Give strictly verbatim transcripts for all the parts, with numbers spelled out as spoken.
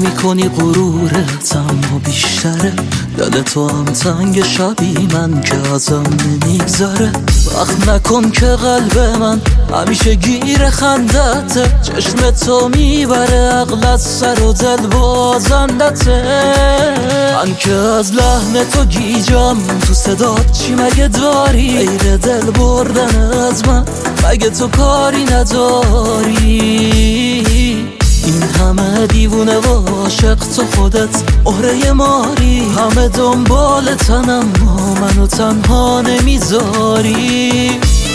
میکنی غرورت اما بیشتره، دل تو هم تنگ شبی من که ازم نمیگذره. وقت نکن که قلب من همیشه گیر خندته، چشم تو میبره عقل از سر و دل بازندته. من که از لحن تو گیجم، تو صدات چی مگه داری؟ غیر دل بردن از من مگه تو کاری نداری؟ این همه دیوونه و عاشق تو خودت عهره ماری، همه دنبال تنم و منو تنها نمیذاری.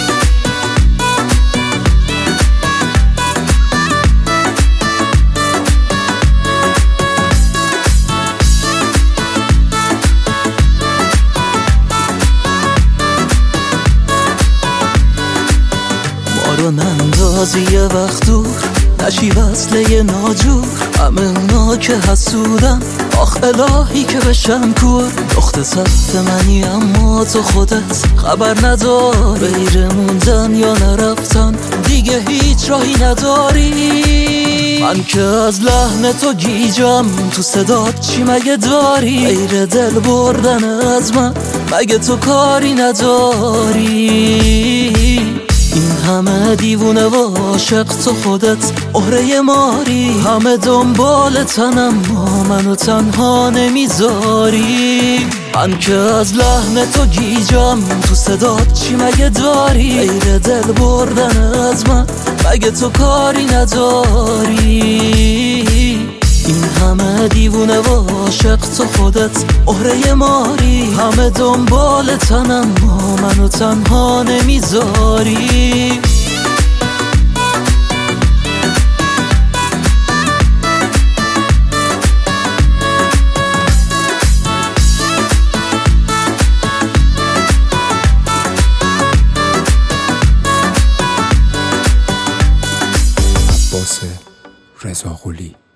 ما رو نندازی یه وقت دور، نشی وصله ناجور، همه اونا که حسودن آخ الهی که بشن کور. دخت سخت منی اما تو خودت خبر ندار، غیر موندن یا نرفتن دیگه هیچ راهی نداری. من که از لحن تو گیجم، تو صدات چی مگه داری؟ غیر دل بردن از من مگه تو کاری نداری؟ این همه دیوونه و عاشق تو خودت عهره ماری، همه دنبال تنم و منو تنها نمیذاری. من که از لحن تو گیجم، تو صدات چی مگه داری؟ غیر دل بردن از من مگه تو کاری نداری؟ این همه دیوونه و عاشق تو خودت عهره ماری، همه دنبال تنم و منو تنها نمیذاری. عباس رضاقلی.